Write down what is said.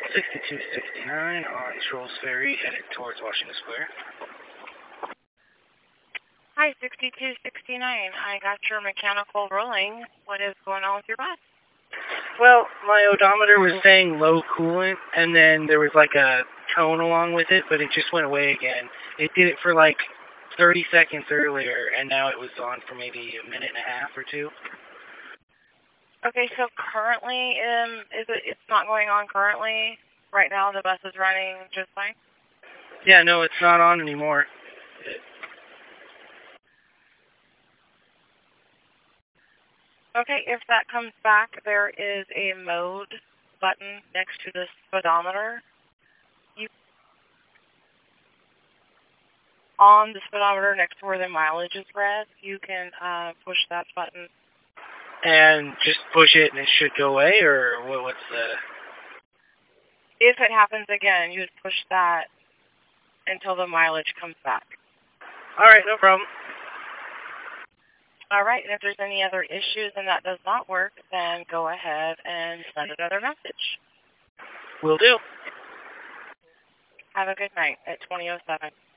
6269 on Trolls Ferry, headed towards Washington Square. Hi, 6269. I got your mechanical rolling. What is going on with your bus? Well, my odometer was saying low coolant, and then there was like a tone along with it, but it just went away again. It did it for like 30 seconds earlier, and now it was on for maybe a minute and a half or two. Okay, so currently, it's not going on currently? Right now the bus is running just fine? Yeah, no, it's not on anymore. Okay, if that comes back, there is a mode button next to the speedometer. On the speedometer next to where the mileage is read, you can push that button. And just push it and it should go away, or what's the... If it happens again, you would push that until the mileage comes back. All right, no problem. All right, and if there's any other issues and that does not work, then go ahead and send another message. Will do. Have a good night at 2007.